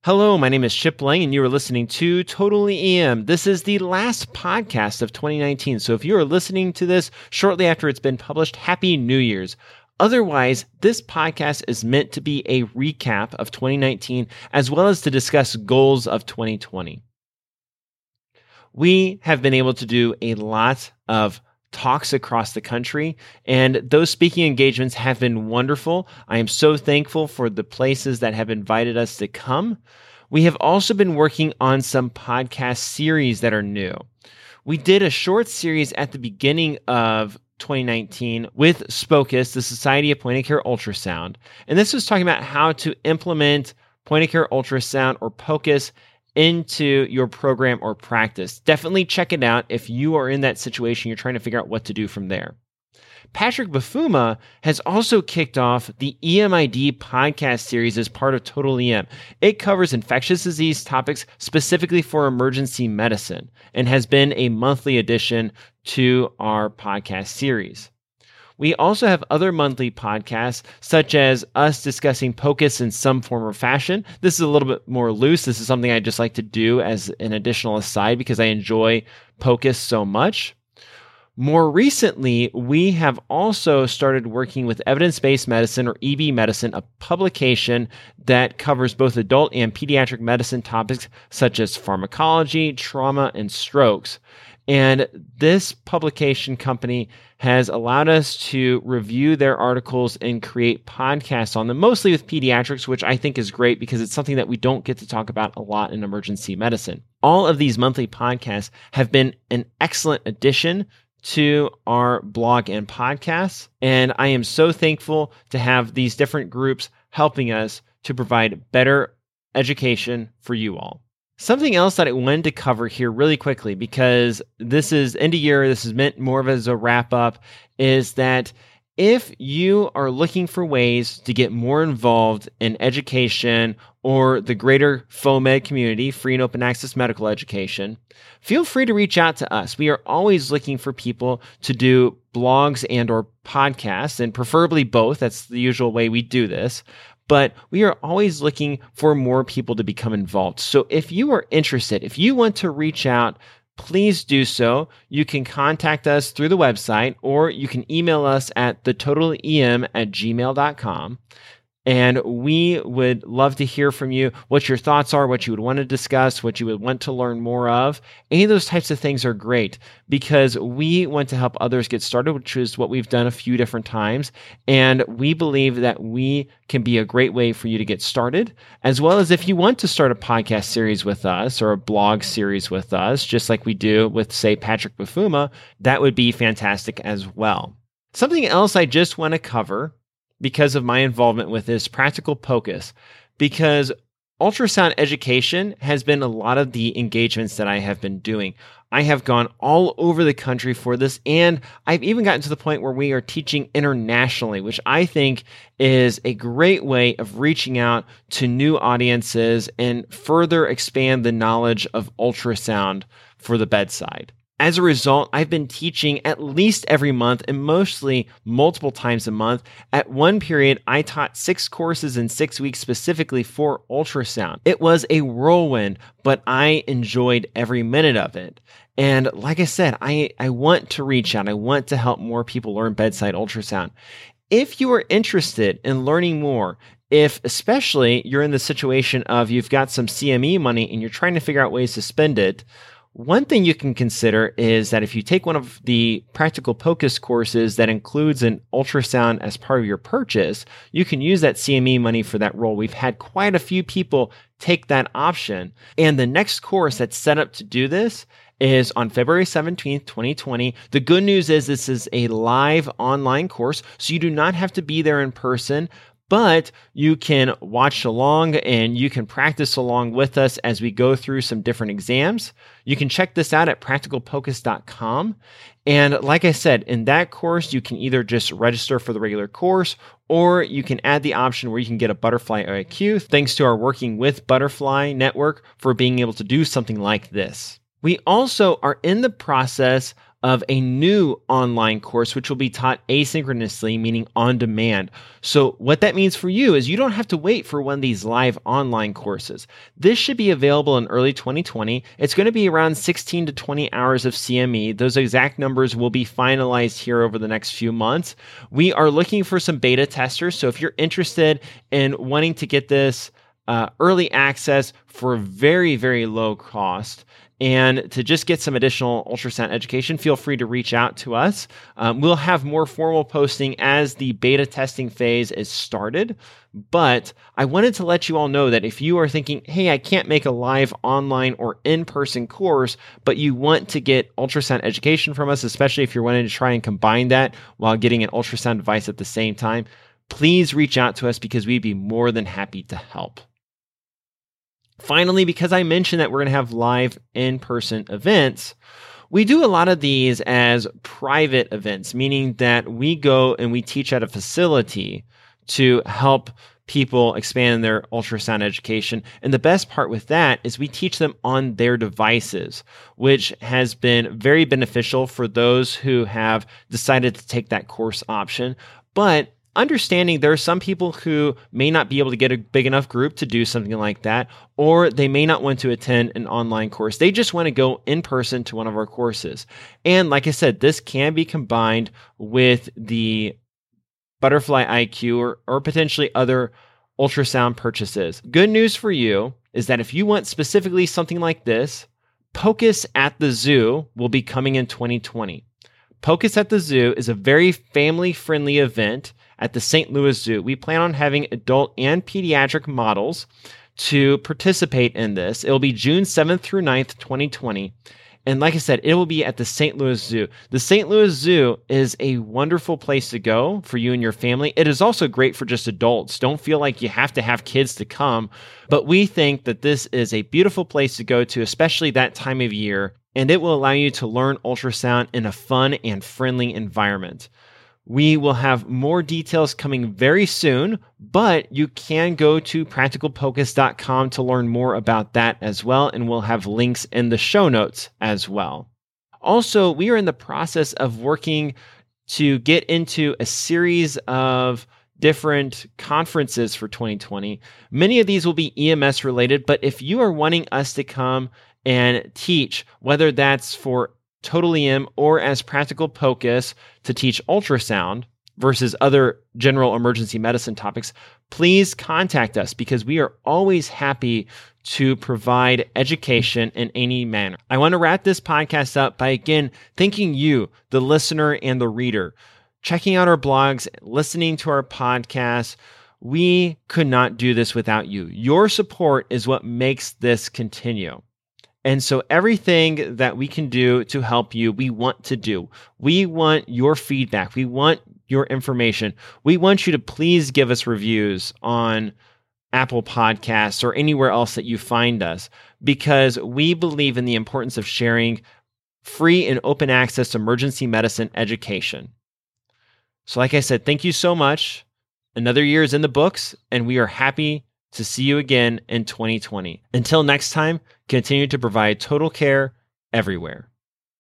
Hello, my name is Chip Lang, and you are listening to Totally EM. This is the last podcast of 2019, so if you are listening to this shortly after it's been published, Happy New Year's. Otherwise, this podcast is meant to be a recap of 2019, as well as to discuss goals of 2020. We have been able to do a lot of talks across the country, and those speaking engagements have been wonderful. I am so thankful for the places that have invited us to come. We have also been working on some podcast series that are new. We did a short series at the beginning of 2019 with SPOCUS, the Society of Point of Care Ultrasound, and this was talking about how to implement point of care ultrasound or POCUS into your program or practice. Definitely check it out if you are in that situation, you're trying to figure out what to do from there. Patrick Bafuma has also kicked off the EMID podcast series as part of Total EM. It covers infectious disease topics specifically for emergency medicine and has been a monthly addition to our podcast series. We also have other monthly podcasts, such as us discussing POCUS in some form or fashion. This is a little bit more loose. This is something I just like to do as an additional aside because I enjoy POCUS so much. More recently, we have also started working with Evidence-Based Medicine, or EB Medicine, a publication that covers both adult and pediatric medicine topics such as pharmacology, trauma, and strokes. And this publication company has allowed us to review their articles and create podcasts on them, mostly with pediatrics, which I think is great because it's something that we don't get to talk about a lot in emergency medicine. All of these monthly podcasts have been an excellent addition to our blog and podcasts, and I am so thankful to have these different groups helping us to provide better education for you all. Something else that I wanted to cover here really quickly, because this is end of year, this is meant more of as a wrap up, is that if you are looking for ways to get more involved in education or the greater FOMED community, free and open access medical education, feel free to reach out to us. We are always looking for people to do blogs and or podcasts, and preferably both. That's the usual way we do this. But we are always looking for more people to become involved. So if you are interested, if you want to reach out, please do so. You can contact us through the website, or you can email us at thetotalem@gmail.com. And we would love to hear from you, what your thoughts are, what you would want to discuss, what you would want to learn more of. Any of those types of things are great because we want to help others get started, which is what we've done a few different times. And we believe that we can be a great way for you to get started, as well as if you want to start a podcast series with us or a blog series with us, just like we do with, say, Patrick Bafuma, that would be fantastic as well. Something else I just want to cover because of my involvement with this practical POCUS, because ultrasound education has been a lot of the engagements that I have been doing. I have gone all over the country for this, and I've even gotten to the point where we are teaching internationally, which I think is a great way of reaching out to new audiences and further expand the knowledge of ultrasound for the bedside. As a result, I've been teaching at least every month and mostly multiple times a month. At one period, I taught 6 courses in 6 weeks specifically for ultrasound. It was a whirlwind, but I enjoyed every minute of it. And like I said, I want to reach out. I want to help more people learn bedside ultrasound. If you are interested in learning more, if especially you're in the situation of you've got some CME money and you're trying to figure out ways to spend it, one thing you can consider is that if you take one of the practical POCUS courses that includes an ultrasound as part of your purchase, you can use that CME money for that role. We've had quite a few people take that option. And the next course that's set up to do this is on February 17th, 2020. The good news is this is a live online course, so you do not have to be there in person, but you can watch along and you can practice along with us as we go through some different exams. You can check this out at practicalpocus.com. And like I said, in that course, you can either just register for the regular course, or you can add the option where you can get a Butterfly IQ, thanks to our working with Butterfly Network for being able to do something like this. We also are in the process of a new online course, which will be taught asynchronously, meaning on demand. So what that means for you is you don't have to wait for one of these live online courses. This should be available in early 2020. It's going to be around 16 to 20 hours of CME. Those exact numbers will be finalized here over the next few months. We are looking for some beta testers. So if you're interested in wanting to get this early access for very, very low cost, and to just get some additional ultrasound education, feel free to reach out to us. We'll have more formal posting as the beta testing phase is started. But I wanted to let you all know that if you are thinking, hey, I can't make a live online or in-person course, but you want to get ultrasound education from us, especially if you're wanting to try and combine that while getting an ultrasound device at the same time, please reach out to us because we'd be more than happy to help. Finally, because I mentioned that we're going to have live in-person events, we do a lot of these as private events, meaning that we go and we teach at a facility to help people expand their ultrasound education. And the best part with that is we teach them on their devices, which has been very beneficial for those who have decided to take that course option. But understanding there are some people who may not be able to get a big enough group to do something like that, or they may not want to attend an online course. They just want to go in person to one of our courses. And like I said, this can be combined with the Butterfly iQ or potentially other ultrasound purchases. Good news for you is that if you want specifically something like this, POCUS at the Zoo will be coming in 2020. POCUS at the Zoo is a very family-friendly event at the St. Louis Zoo. We plan on having adult and pediatric models to participate in this. It will be June 7th through 9th, 2020. And like I said, it will be at the St. Louis Zoo. The St. Louis Zoo is a wonderful place to go for you and your family. It is also great for just adults. Don't feel like you have to have kids to come. But we think that this is a beautiful place to go to, especially that time of year. And it will allow you to learn ultrasound in a fun and friendly environment. We will have more details coming very soon, but you can go to practicalpocus.com to learn more about that as well, and we'll have links in the show notes as well. Also, we are in the process of working to get into a series of different conferences for 2020. Many of these will be EMS related, but if you are wanting us to come and teach, whether that's for Total EM or as Practical POCUS to teach ultrasound versus other general emergency medicine topics, please contact us because we are always happy to provide education in any manner. I want to wrap this podcast up by again thanking you, the listener and the reader, checking out our blogs, listening to our podcasts. We could not do this without you. Your support is what makes this continue. And so everything that we can do to help you, we want to do. We want your feedback. We want your information. We want you to please give us reviews on Apple Podcasts or anywhere else that you find us, because we believe in the importance of sharing free and open access emergency medicine education. So like I said, thank you so much. Another year is in the books, and we are happy to see you again in 2020. Until next time, continue to provide total care everywhere.